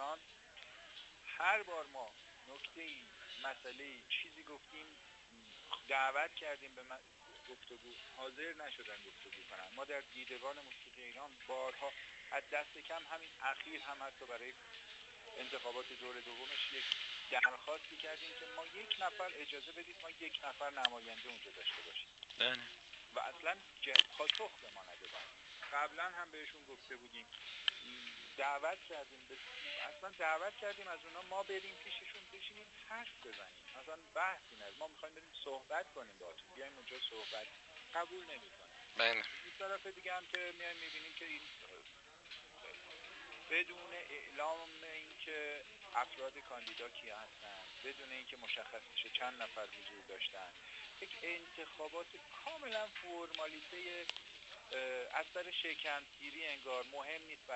ایران هر بار ما نکته‌ای، مسئله‌ای، چیزی گفتیم، دعوت کردیم به گفتگو، حاضر نشدن گفتگو کنن. ما در دیدگان موسیقی ایران بارها، از دست کم همین اخیر هم حتی برای انتخابات دور دومش یک درخواستی کردیم که ما یک نفر اجازه بدید ما یک نفر نماینده اونجا داشته باشیم. بله. و اصلا پاسخ به ما ندادن. قبلا هم بهشون گفته بودیم، دعوت کردیم از اونا ما بریم پیششون بشینیم حرف بزنیم، اصلا بحثی نه، ما میخوایم بریم صحبت کنیم باهاتون، بیایم اونجا صحبت، قبول نمیکنه. بله. این طرف دیگه هم که میایم میبینیم که این بدون اعلام اینکه افراد کاندیدا کیا هستن، بدون اینکه مشخص بشه چند نفر حضور داشتن، یک انتخابات کاملا فرمالیته، از سر شکنگیری انگار مهم نیست.